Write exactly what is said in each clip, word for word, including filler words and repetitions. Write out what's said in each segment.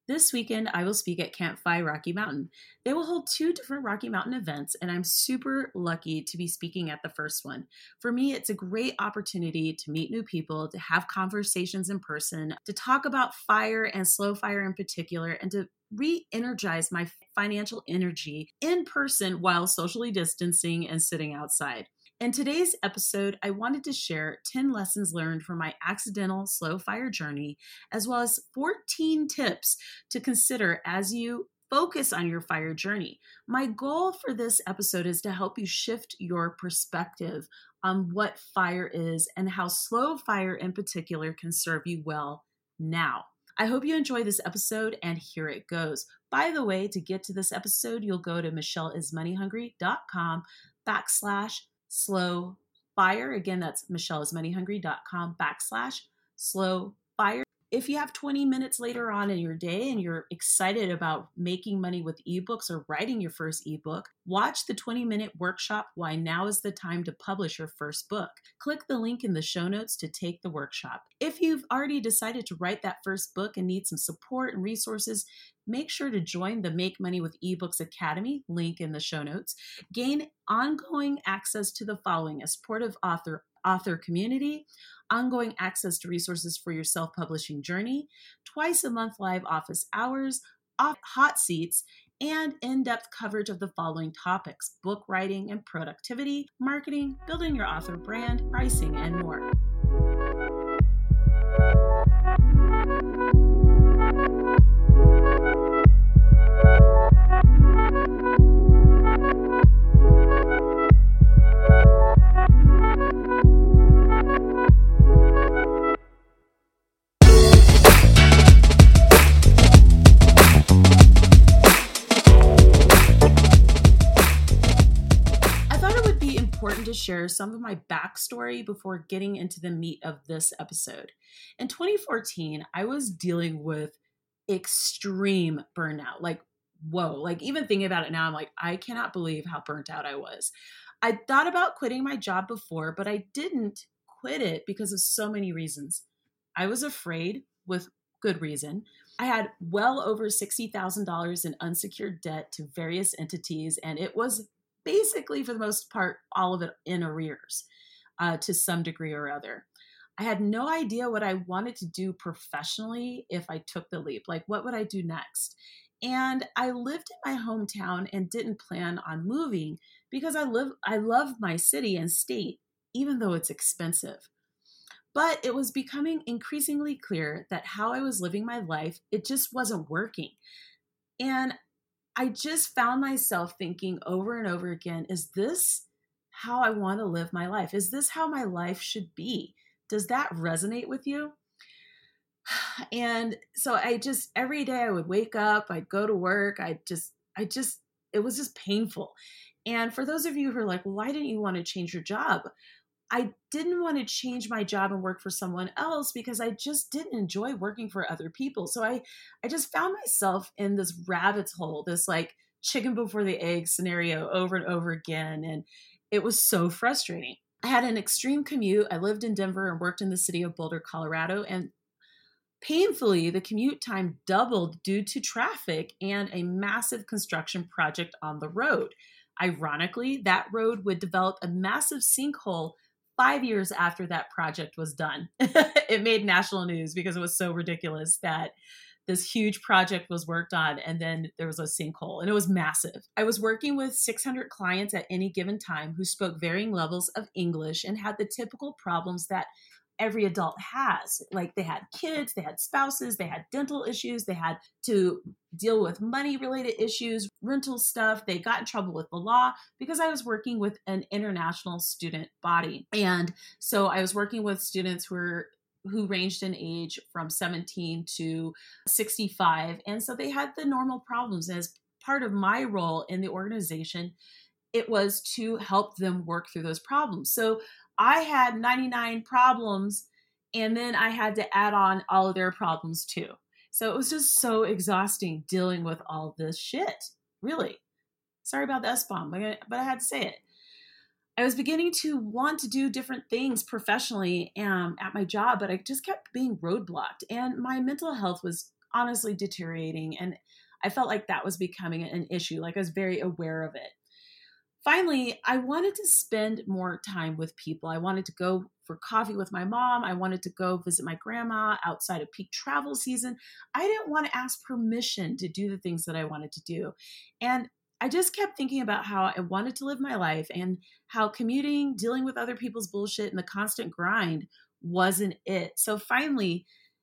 This weekend, I will speak at Campfire Rocky Mountain. They will hold two different Rocky Mountain events, and I'm super lucky to be speaking at the first one. For me, it's a great opportunity to meet new people, to have conversations in person, to talk about fire and slow fire in particular, and to re-energize my financial energy in person while socially distancing and sitting outside. In today's episode, I wanted to share ten lessons learned from my accidental slow fire journey, as well as fourteen tips to consider as you focus on your fire journey. My goal for this episode is to help you shift your perspective on what fire is and how slow fire in particular can serve you well now. I hope you enjoy this episode, and here it goes. By the way, to get to this episode, you'll go to michelleismoneyhungry.com backslash slow fire. Again, that's michelleismoneyhungry.com backslash slow fire. If you have twenty minutes later on in your day and you're excited about making money with ebooks or writing your first ebook, watch the twenty minute workshop, Why Now is the Time to Publish Your First Book. Click the link in the show notes to take the workshop. If you've already decided to write that first book and need some support and resources, make sure to join the Make Money with eBooks Academy, link in the show notes. Gain ongoing access to the following: a supportive author author community, ongoing access to resources for your self-publishing journey, twice a month live office hours, off hot seats, and in-depth coverage of the following topics: book writing and productivity, marketing, building your author brand, pricing, and more. To share some of my backstory before getting into the meat of this episode. In twenty fourteen, I was dealing with extreme burnout. Like, whoa, like even thinking about it now, I'm like, I cannot believe how burnt out I was. I thought about quitting my job before, but I didn't quit it because of so many reasons. I was afraid, with good reason. I had well over sixty thousand dollars in unsecured debt to various entities, and it was basically, for the most part, all of it in arrears uh, to some degree or other. I had no idea what I wanted to do professionally if I took the leap. Like, what would I do next? And I lived in my hometown and didn't plan on moving because I live, I love my city and state, even though it's expensive. But it was becoming increasingly clear that how I was living my life, it just wasn't working. And I just found myself thinking over and over again, is this how I want to live my life? Is this how my life should be? Does that resonate with you? And so I just, every day I would wake up, I'd go to work, I just, I just, it was just painful. And for those of you who are like, well, why didn't you want to change your job? I didn't want to change my job and work for someone else because I just didn't enjoy working for other people. So I, I just found myself in this rabbit's hole, this like chicken before the egg scenario over and over again. And it was so frustrating. I had an extreme commute. I lived in Denver and worked in the city of Boulder, Colorado. And painfully, the commute time doubled due to traffic and a massive construction project on the road. Ironically, that road would develop a massive sinkhole five years after that project was done. It made national news because it was so ridiculous that this huge project was worked on and then there was a sinkhole, and it was massive. I was working with six hundred clients at any given time who spoke varying levels of English and had the typical problems that every adult has. Like, they had kids, they had spouses, they had dental issues, they had to deal with money related issues, rental stuff. They got in trouble with the law because I was working with an international student body. And so I was working with students who were who ranged in age from seventeen to sixty-five. And so they had the normal problems. As part of my role in the organization, it was to help them work through those problems. So I had ninety-nine problems, and then I had to add on all of their problems too. So it was just so exhausting dealing with all this shit, really. Sorry about the S-bomb, but I, but I had to say it. I was beginning to want to do different things professionally um, at my job, but I just kept being roadblocked. And my mental health was honestly deteriorating. And I felt like that was becoming an issue. Like I was very aware of it. Finally, I wanted to spend more time with people. I wanted to go for coffee with my mom. I wanted to go visit my grandma outside of peak travel season. I didn't want to ask permission to do the things that I wanted to do. And I just kept thinking about how I wanted to live my life and how commuting, dealing with other people's bullshit, and the constant grind wasn't it. So finally,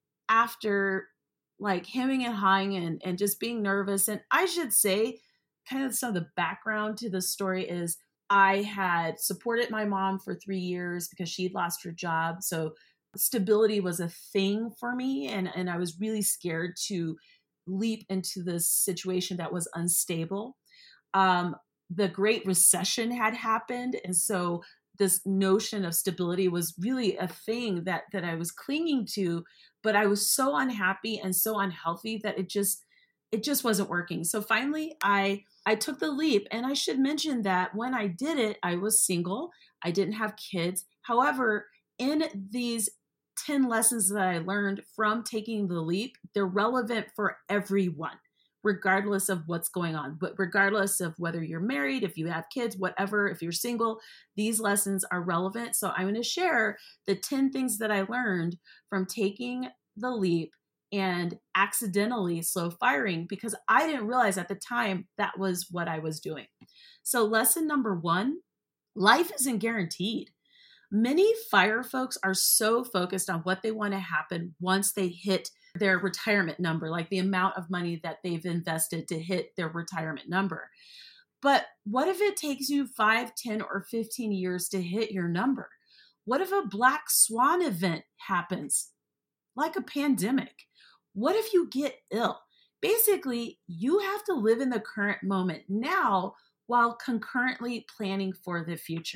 after like hemming and hawing and, and just being nervous, and I should say, kind of some of the background to the story is I had supported my mom for three years because she'd lost her job. So stability was a thing for me. And, and I was really scared to leap into this situation that was unstable. Um, the Great Recession had happened. And so this notion of stability was really a thing that, that I was clinging to, but I was so unhappy and so unhealthy that it just, it just wasn't working. So finally I I took the leap. And I should mention that when I did it, I was single. I didn't have kids. However, in these ten lessons that I learned from taking the leap, they're relevant for everyone, regardless of what's going on. But regardless of whether you're married, if you have kids, whatever, if you're single, these lessons are relevant. So I'm going to share the ten things that I learned from taking the leap and accidentally slow firing, because I didn't realize at the time that was what I was doing. So lesson number one, life isn't guaranteed. Many fire folks are so focused on what they want to happen once they hit their retirement number, like the amount of money that they've invested to hit their retirement number. But what if it takes you five, ten, or fifteen years to hit your number? What if a black swan event happens, like a pandemic? What if you get ill? Basically, you have to live in the current moment now while concurrently planning for the future.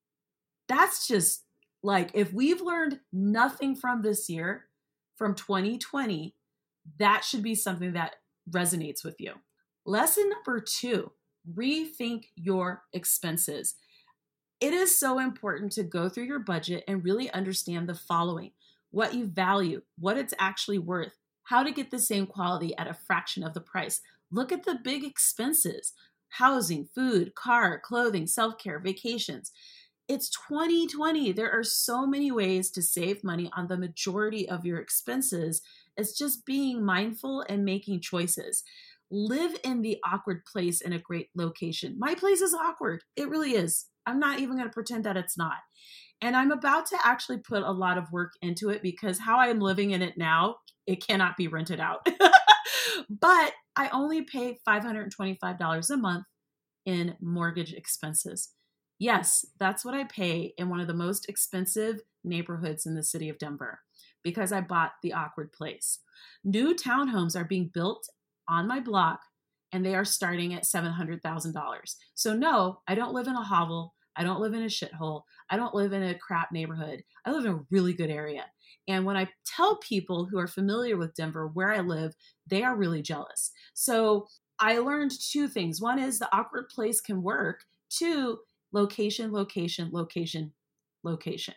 That's just like, if we've learned nothing from this year, from twenty twenty, that should be something that resonates with you. Lesson number two, rethink your expenses. It is so important to go through your budget and really understand the following: what you value, what it's actually worth, how to get the same quality at a fraction of the price. Look at the big expenses: housing, food, car, clothing, self-care, vacations. It's twenty twenty. There are so many ways to save money on the majority of your expenses. It's just being mindful and making choices. Live in the awkward place in a great location. My place is awkward. It really is. I'm not even going to pretend that it's not. And I'm about to actually put a lot of work into it, because how I'm living in it now, it cannot be rented out. But I only pay five hundred twenty-five dollars a month in mortgage expenses. Yes, that's what I pay in one of the most expensive neighborhoods in the city of Denver, because I bought the awkward place. New townhomes are being built on my block, and they are starting at seven hundred thousand dollars. So no, I don't live in a hovel. I don't live in a shithole. I don't live in a crap neighborhood. I live in a really good area. And when I tell people who are familiar with Denver where I live, they are really jealous. So I learned two things. One is the awkward place can work. Two, location, location, location, location.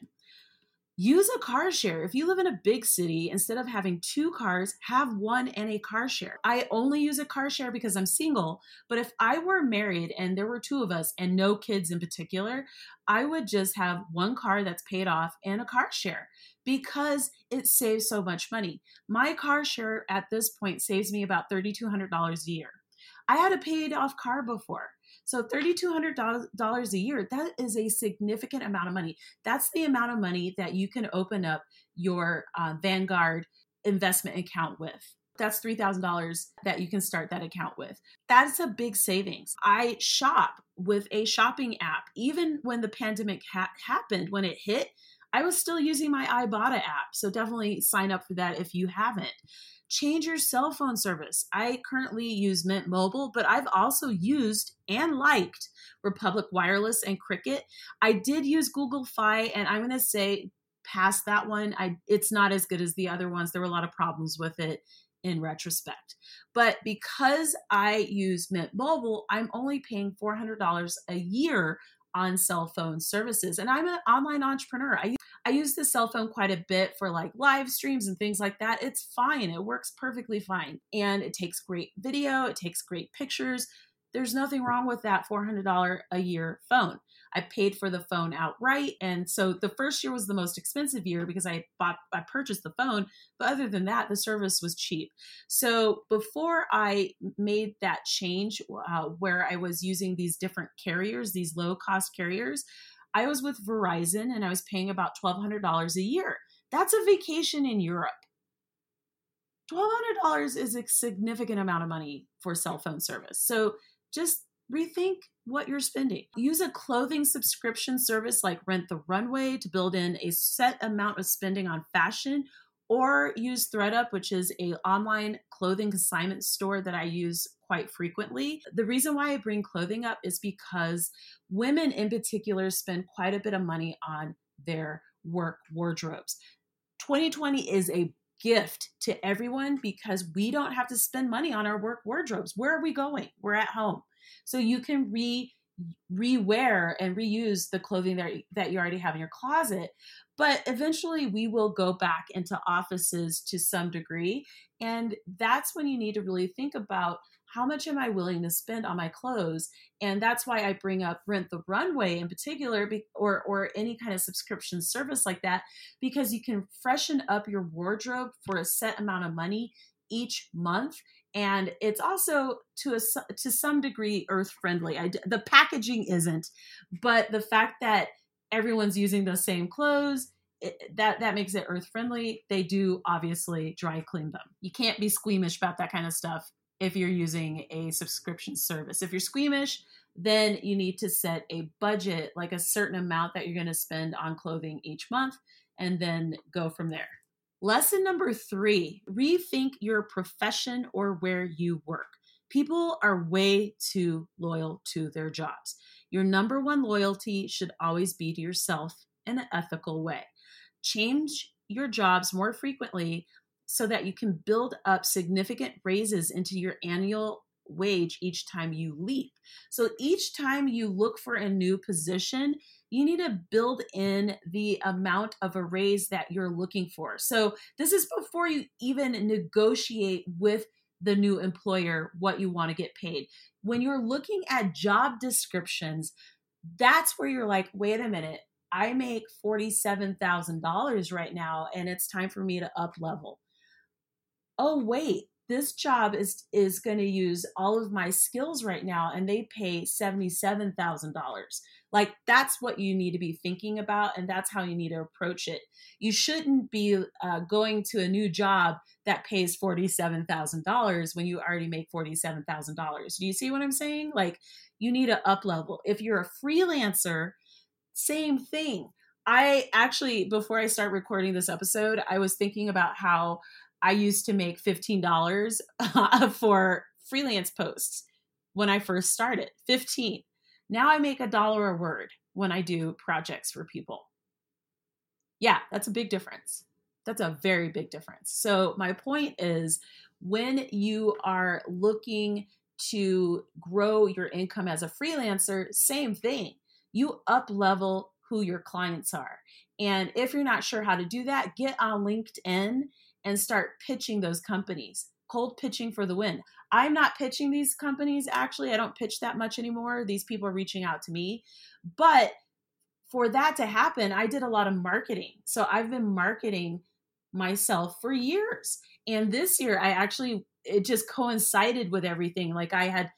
Use a car share. If you live in a big city, instead of having two cars, have one and a car share. I only use a car share because I'm single, but if I were married and there were two of us and no kids in particular, I would just have one car that's paid off and a car share, because it saves so much money. My car share at this point saves me about three thousand two hundred dollars a year. I had a paid off car before. So three thousand two hundred dollars a year, that is a significant amount of money. That's the amount of money that you can open up your uh, Vanguard investment account with. That's three thousand dollars that you can start that account with. That's a big savings. I shop with a shopping app. Even when the pandemic ha- happened, when it hit, I was still using my Ibotta app. So definitely sign up for that if you haven't. Change your cell phone service. I currently use Mint Mobile, but I've also used and liked Republic Wireless and Cricket. I did use Google Fi, and I'm going to say past that one, I it's not as good as the other ones. There were a lot of problems with it in retrospect. But because I use Mint Mobile, I'm only paying four hundred dollars a year on cell phone services. And I'm an online entrepreneur. I I use the cell phone quite a bit for like live streams and things like that. It's fine. It works perfectly fine. And it takes great video. It takes great pictures. There's nothing wrong with that four hundred dollars a year phone. I paid for the phone outright. And so the first year was the most expensive year because I bought, I purchased the phone. But other than that, the service was cheap. So before I made that change uh, where I was using these different carriers, these low cost carriers, I was with Verizon and I was paying about twelve hundred dollars a year. That's a vacation in Europe. twelve hundred dollars is a significant amount of money for cell phone service. So just rethink what you're spending. Use a clothing subscription service like Rent the Runway to build in a set amount of spending on fashion, or use ThredUp, which is an online clothing consignment store that I use quite frequently. The reason why I bring clothing up is because women in particular spend quite a bit of money on their work wardrobes. twenty twenty is a gift to everyone because we don't have to spend money on our work wardrobes. Where are we going? We're at home. So you can re re-wear and reuse the clothing that, that you already have in your closet. But eventually we will go back into offices to some degree. And that's when you need to really think about how much am I willing to spend on my clothes? And that's why I bring up Rent the Runway in particular, or, or any kind of subscription service like that, because you can freshen up your wardrobe for a set amount of money each month. And it's also to a, to some degree earth friendly. I, the packaging isn't, but the fact that everyone's using the same clothes, it, that, that makes it earth friendly. They do obviously dry clean them. You can't be squeamish about that kind of stuff if you're using a subscription service. If you're squeamish, then you need to set a budget, like a certain amount that you're going to spend on clothing each month, and then go from there. Lesson number three, rethink your profession or where you work. People are way too loyal to their jobs. Your number one loyalty should always be to yourself in an ethical way. Change your jobs more frequently so that you can build up significant raises into your annual wage each time you leap. So each time you look for a new position, you need to build in the amount of a raise that you're looking for. So this is before you even negotiate with the new employer what you want to get paid. When you're looking at job descriptions, that's where you're like, wait a minute, I make forty-seven thousand dollars right now and it's time for me to up level. Oh, wait, this job is, is going to use all of my skills right now and they pay seventy-seven thousand dollars. Like, that's what you need to be thinking about, and that's how you need to approach it. You shouldn't be uh, going to a new job that pays forty-seven thousand dollars when you already make forty-seven thousand dollars. Do you see what I'm saying? Like, you need to up level. If you're a freelancer, same thing. I actually, before I start recording this episode, I was thinking about how I used to make fifteen dollars uh, for freelance posts when I first started, fifteen. Now I make a dollar a word when I do projects for people. Yeah, that's a big difference. That's a very big difference. So my point is, when you are looking to grow your income as a freelancer, same thing. You up level who your clients are. And if you're not sure how to do that, get on LinkedIn and start pitching those companies. Cold pitching for the win. I'm not pitching these companies. Actually, I don't pitch that much anymore. These people are reaching out to me. But for that to happen, I did a lot of marketing. So I've been marketing myself for years. And this year, I actually, it just coincided with everything. Like, I had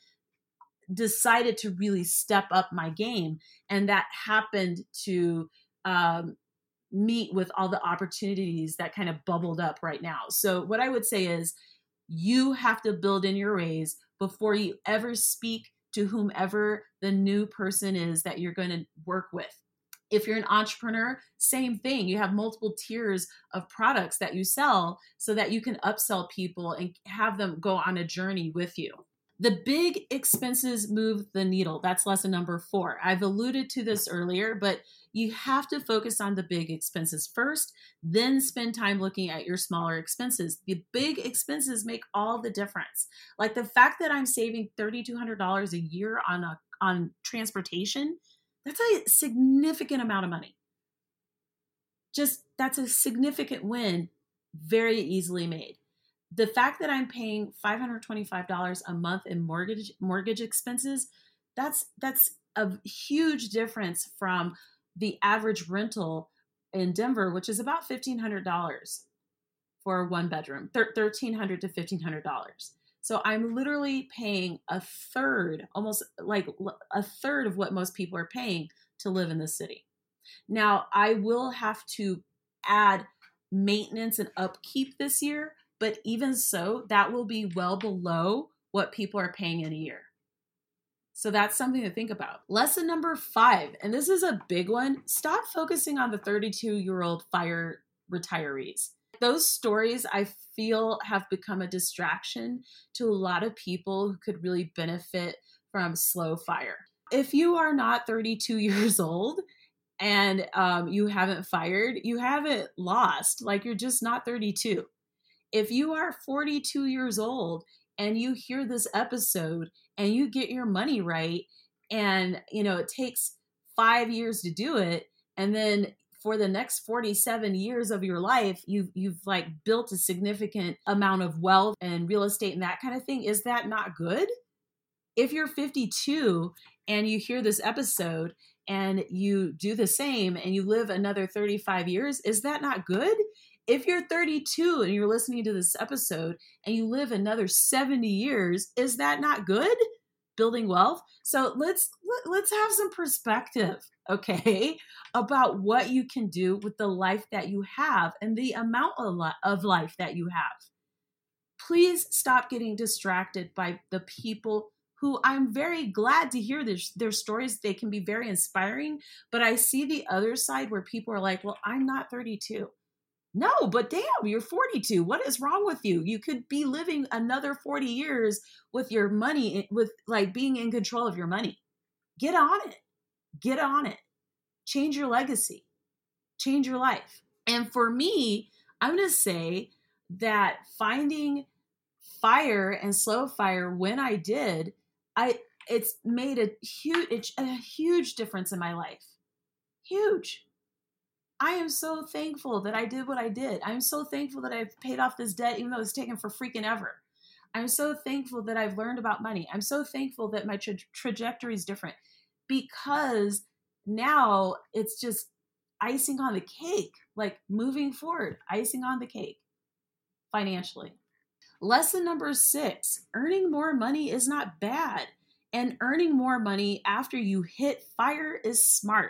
decided to really step up my game. And that happened to um, meet with all the opportunities that kind of bubbled up right now. So what I would say is, you have to build in your raise before you ever speak to whomever the new person is that you're going to work with. If you're an entrepreneur, same thing. You have multiple tiers of products that you sell so that you can upsell people and have them go on a journey with you. The big expenses move the needle. That's lesson number four. I've alluded to this earlier, but you have to focus on the big expenses first, then spend time looking at your smaller expenses. The big expenses make all the difference. Like the fact that I'm saving three thousand two hundred dollars a year on a, on transportation, that's a significant amount of money. Just that's a significant win, very easily made. The fact that I'm paying five hundred twenty-five dollars a month in mortgage mortgage expenses, that's that's a huge difference from the average rental in Denver, which is about fifteen hundred dollars for a one bedroom, thirteen hundred to fifteen hundred dollars. So I'm literally paying a third, almost like a third of what most people are paying to live in this city. Now, I will have to add maintenance and upkeep this year, but even so, that will be well below what people are paying in a year. So that's something to think about. Lesson number five, and this is a big one, stop focusing on the thirty-two-year-old FIRE retirees. Those stories, I feel, have become a distraction to a lot of people who could really benefit from slow FIRE. If you are not thirty-two years old and um, you haven't fired, you haven't lost. Like, you're just not thirty-two. If you are forty-two years old and you hear this episode and you get your money right, and you know it takes five years to do it, and then for the next forty-seven years of your life, you've you've like built a significant amount of wealth and real estate and that kind of thing, is that not good? If you're fifty-two and you hear this episode and you do the same and you live another thirty-five years, is that not good? If you're thirty-two and you're listening to this episode and you live another seventy years, is that not good? Building wealth. So let's let's have some perspective, okay, about what you can do with the life that you have and the amount of life that you have. Please stop getting distracted by the people who I'm very glad to hear this, their stories. They can be very inspiring, but I see the other side where people are like, well, I'm not thirty-two. No, but damn, you're forty-two. What is wrong with you? You could be living another forty years with your money, with like being in control of your money. Get on it. Get on it. Change your legacy. Change your life. And for me, I'm going to say that finding FIRE and slow FIRE when I did, I it's made a huge a huge difference in my life. Huge. I am so thankful that I did what I did. I'm so thankful that I've paid off this debt, even though it's taken for freaking ever. I'm so thankful that I've learned about money. I'm so thankful that my tra- trajectory is different, because now it's just icing on the cake, like moving forward, icing on the cake financially. Lesson number six, earning more money is not bad. And earning more money after you hit FIRE is smart.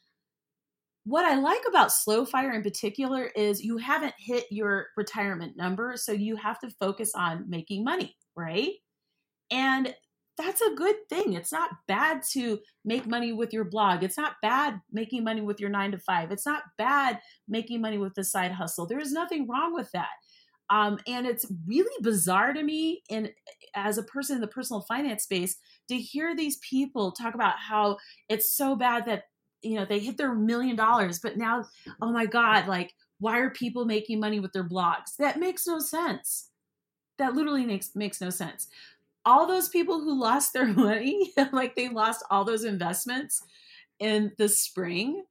What I like about slow FIRE in particular is you haven't hit your retirement number, so you have to focus on making money, right? And that's a good thing. It's not bad to make money with your blog. It's not bad making money with your nine to five. It's not bad making money with the side hustle. There is nothing wrong with that. Um, and it's really bizarre to me, and as a person in the personal finance space, to hear these people talk about how it's so bad that, you know, they hit their million dollars, but now, oh my God, like, why are people making money with their blogs? That makes no sense. That literally makes, makes no sense. All those people who lost their money, like they lost all those investments in the spring,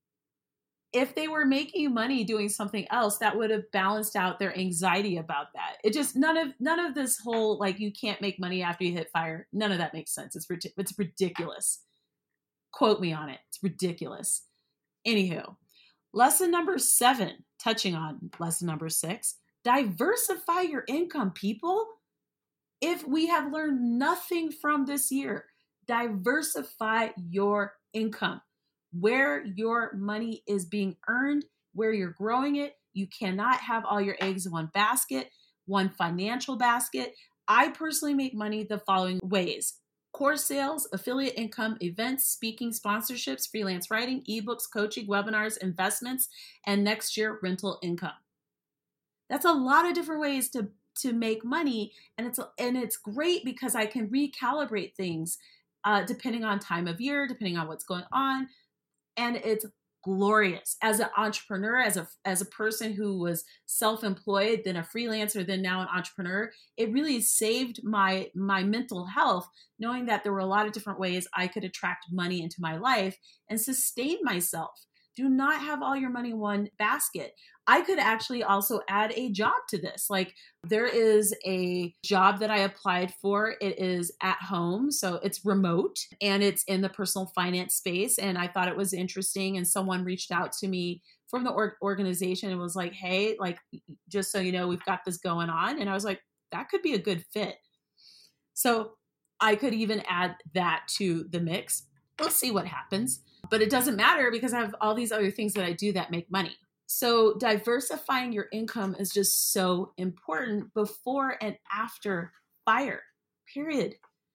if they were making money doing something else, that would have balanced out their anxiety about that. It just, none of, none of this whole, like, you can't make money after you hit FIRE. None of that makes sense. It's, it's ridiculous. Quote me on it. It's ridiculous. Anywho, lesson number seven, touching on lesson number six, diversify your income, people. If we have learned nothing from this year, diversify your income. Where your money is being earned, where you're growing it. You cannot have all your eggs in one basket, one financial basket. I personally make money the following ways: course sales, affiliate income, events, speaking, sponsorships, freelance writing, ebooks, coaching, webinars, investments, and next year rental income. That's a lot of different ways to, to make money. And it's, and it's great because I can recalibrate things uh, depending on time of year, depending on what's going on. And it's glorious as an entrepreneur, as a as a person who was self-employed, then a freelancer, then now an entrepreneur. It really saved my my mental health, knowing that there were a lot of different ways I could attract money into my life and sustain myself. Do not have all your money in one basket. I could actually also add a job to this. Like there is a job that I applied for. It is at home, so it's remote and it's in the personal finance space. And I thought it was interesting. And someone reached out to me from the org- organization and was like, hey, like, just so you know, we've got this going on. And I was like, that could be a good fit. So I could even add that to the mix. We'll see what happens. But it doesn't matter because I have all these other things that I do that make money. So diversifying your income is just so important before and after FIRE, period.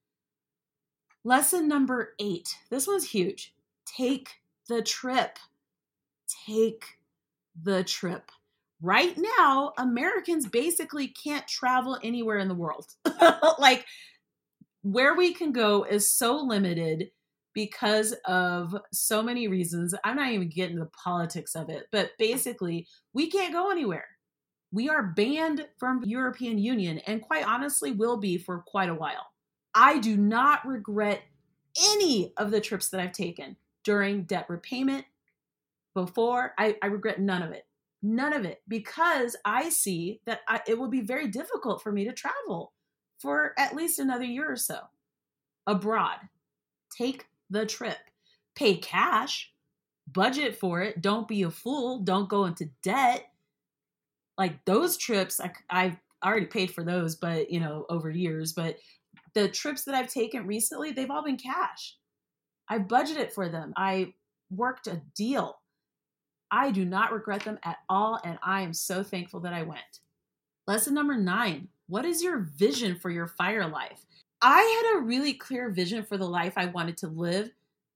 Lesson number eight. This one's huge. Take the trip. Take the trip. Right now, Americans basically can't travel anywhere in the world. Like where we can go is so limited because of so many reasons. I'm not even getting the politics of it, but basically we can't go anywhere. We are banned from the European Union and quite honestly will be for quite a while. I do not regret any of the trips that I've taken during debt repayment. Before, I, I regret none of it. None of it. Because I see that I, it will be very difficult for me to travel for at least another year or so abroad. Take the trip. Pay cash. Budget for it. Don't be a fool. Don't go into debt. Like those trips, I, I've already paid for those, but you know, over years. But the trips that I've taken recently, they've all been cash. I budgeted for them. I worked a deal. I do not regret them at all, and I am so thankful that I went. Lesson number nine. What is your vision for your FIRE life? I had a really clear vision for the life I wanted to live,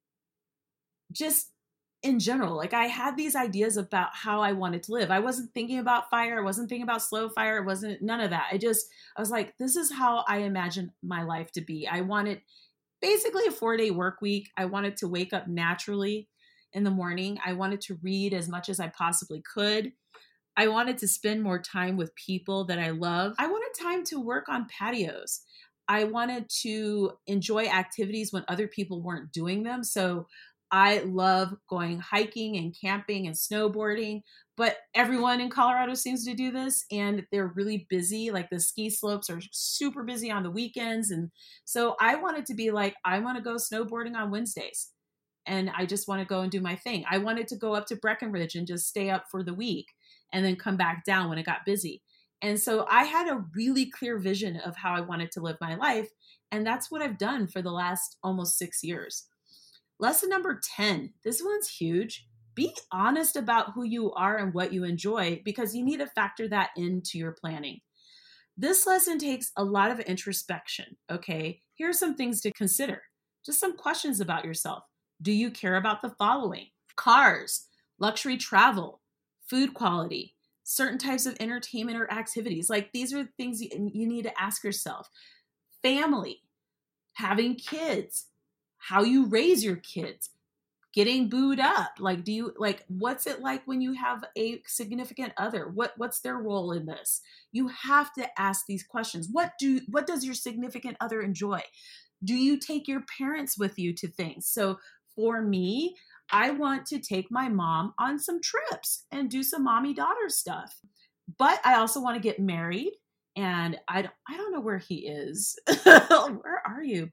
just in general. Like I had these ideas about how I wanted to live. I wasn't thinking about FIRE. I wasn't thinking about slow FIRE. It wasn't none of that. I just, I was like, this is how I imagined my life to be. I wanted basically a four-day work week. I wanted to wake up naturally in the morning. I wanted to read as much as I possibly could. I wanted to spend more time with people that I love. I wanted time to work on patios. I wanted to enjoy activities when other people weren't doing them. So I love going hiking and camping and snowboarding, but everyone in Colorado seems to do this and they're really busy. Like the ski slopes are super busy on the weekends. And so I wanted to be like, I want to go snowboarding on Wednesdays. And I just want to go and do my thing. I wanted to go up to Breckenridge and just stay up for the week and then come back down when it got busy. And so I had a really clear vision of how I wanted to live my life. And that's what I've done for the last almost six years. Lesson number ten. This one's huge. Be honest about who you are and what you enjoy because you need to factor that into your planning. This lesson takes a lot of introspection, okay? Here are some things to consider. Just some questions about yourself. Do you care about the following? Cars, luxury travel, food quality, certain types of entertainment or activities. Like these are things you, you need to ask yourself. Family, having kids, how you raise your kids, getting booed up. Like, do you like, what's it like when you have a significant other? What, what's their role in this? You have to ask these questions. What do, what does your significant other enjoy? Do you take your parents with you to things? So for me, I want to take my mom on some trips and do some mommy-daughter stuff. But I also want to get married. And I don't, I don't know where he is. Where are you?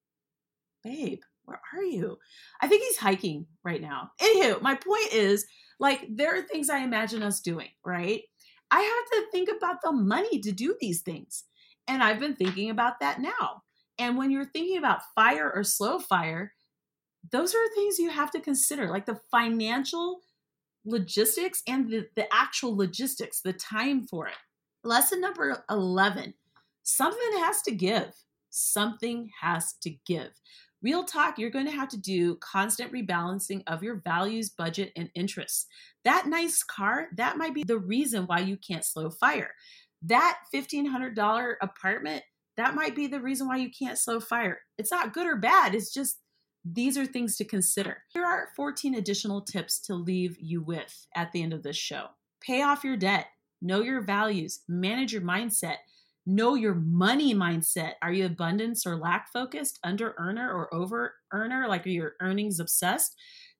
Babe, where are you? I think he's hiking right now. Anywho, my point is, like, there are things I imagine us doing, right? I have to think about the money to do these things. And I've been thinking about that now. And when you're thinking about FIRE or slow FIRE, those are things you have to consider, like the financial logistics and the, the actual logistics, the time for it. Lesson number eleven, something has to give. Something has to give. Real talk, you're going to have to do constant rebalancing of your values, budget, and interests. That nice car, that might be the reason why you can't slow FIRE. That fifteen hundred dollars apartment, that might be the reason why you can't slow FIRE. It's not good or bad. It's just, these are things to consider. Here are fourteen additional tips to leave you with at the end of this show. Pay off your debt. Know your values. Manage your mindset. Know your money mindset. Are you abundance or lack focused, under earner or over earner? Like, are your earnings obsessed?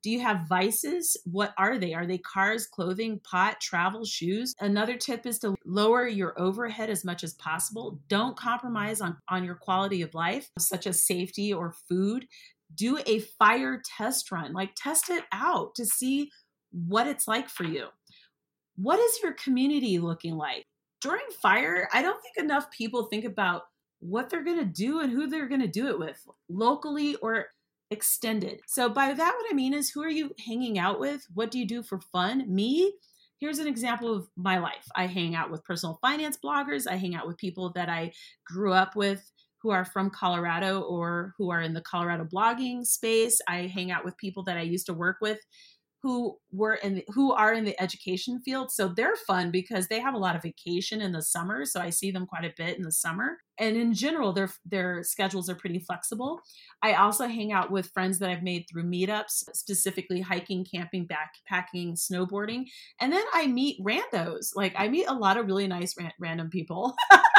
Do you have vices? What are they? Are they cars, clothing, pot, travel, shoes? Another tip is to lower your overhead as much as possible. Don't compromise on, on your quality of life, such as safety or food. Do a fire test run, like test it out to see what it's like for you. What is your community looking like? During fire, I don't think enough people think about what they're going to do and who they're going to do it with, locally or extended. So by that, what I mean is, who are you hanging out with? What do you do for fun? Me, here's an example of my life. I hang out with personal finance bloggers. I hang out with people that I grew up with who are from Colorado or who are in the Colorado blogging space. I hang out with people that I used to work with who were in the, who are in the education field. So they're fun because they have a lot of vacation in the summer. So I see them quite a bit in the summer. And in general, their their schedules are pretty flexible. I also hang out with friends that I've made through meetups, specifically hiking, camping, backpacking, snowboarding. And then I meet randos. Like I meet a lot of really nice ran- random people.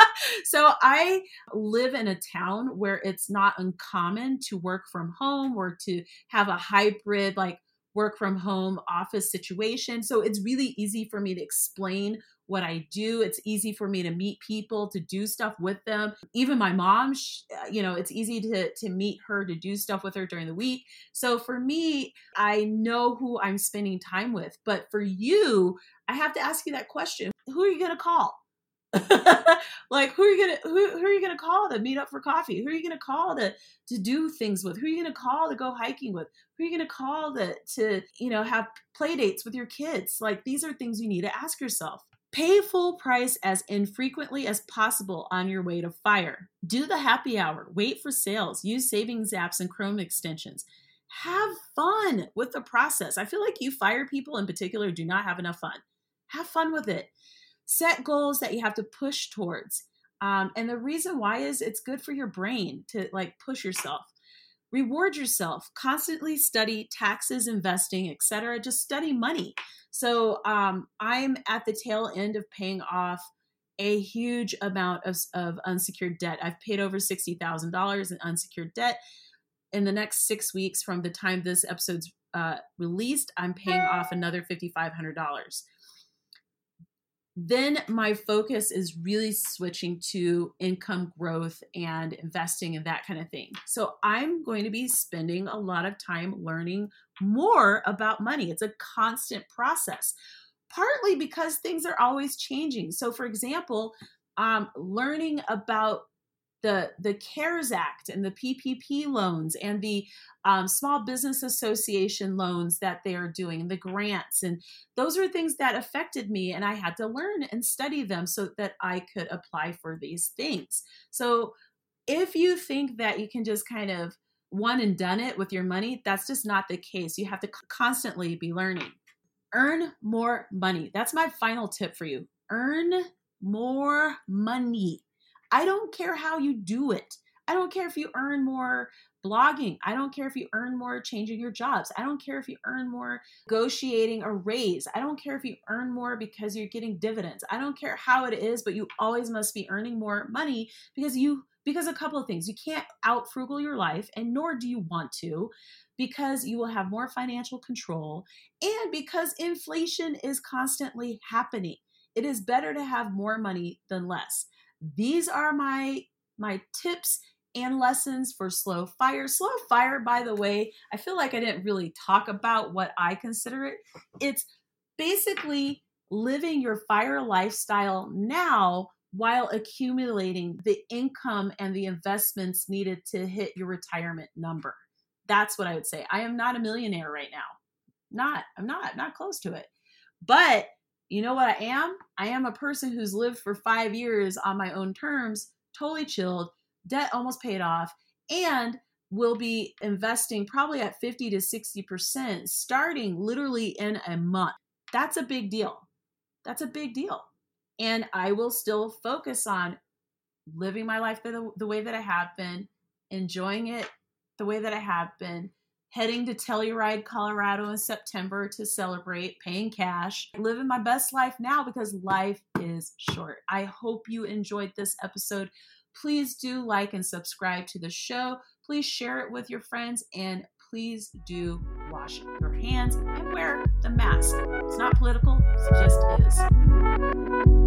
So I live in a town where it's not uncommon to work from home or to have a hybrid, like work from home office situation. So it's really easy for me to explain what I do. It's easy for me to meet people, to do stuff with them. Even my mom, you know, it's easy to, to meet her, to do stuff with her during the week. So for me, I know who I'm spending time with. But for you, I have to ask you that question. Who are you going to call? Like, who are you gonna who, who are you gonna call to meet up for coffee? Who are you gonna call to to do things with? Who are you gonna call to go hiking with? Who are you gonna call to to you know have play dates with your kids? Like, these are things you need to ask yourself. Pay full price as infrequently as possible on your way to fire. Do the happy hour. Wait for sales. Use savings apps and Chrome extensions. Have fun with the process. I feel like you fire people in particular do not have enough fun. Have fun with it. Set goals that you have to push towards. Um, and the reason why is it's good for your brain to like push yourself. Reward yourself. Constantly study taxes, investing, et cetera. Just study money. So um, I'm at the tail end of paying off a huge amount of, of unsecured debt. I've paid over sixty thousand dollars in unsecured debt. In the next six weeks from the time this episode's uh, released, I'm paying off another five thousand five hundred dollars. Then my focus is really switching to income growth and investing and that kind of thing. So I'm going to be spending a lot of time learning more about money. It's a constant process, partly because things are always changing. So for example, um, learning about the the CARES Act and the P P P loans and the um, Small Business Association loans that they are doing, the grants. And those are things that affected me, and I had to learn and study them so that I could apply for these things. So if you think that you can just kind of one and done it with your money, that's just not the case. You have to constantly be learning. Earn more money. That's my final tip for you. Earn more money. I don't care how you do it. I don't care if you earn more blogging. I don't care if you earn more changing your jobs. I don't care if you earn more negotiating a raise. I don't care if you earn more because you're getting dividends. I don't care how it is, but you always must be earning more money because you because a couple of things. You can't out frugal your life, and nor do you want to, because you will have more financial control and because inflation is constantly happening. It is better to have more money than less. These are my my tips and lessons for Slow Fire. Slow Fire, by the way, I feel like I didn't really talk about what I consider it. It's basically living your fire lifestyle now while accumulating the income and the investments needed to hit your retirement number. That's what I would say. I am not a millionaire right now. Not, I'm not, not close to it. But you know what I am? I am a person who's lived for five years on my own terms, totally chilled, debt almost paid off, and will be investing probably at fifty to sixty percent starting literally in a month. That's a big deal. That's a big deal. And I will still focus on living my life the, the way that I have been, enjoying it the way that I have been, heading to Telluride, Colorado in September to celebrate, paying cash, living my best life now because life is short. I hope you enjoyed this episode. Please do like and subscribe to the show. Please share it with your friends, and please do watch. wash your hands and wear the mask. It's not political, it just is.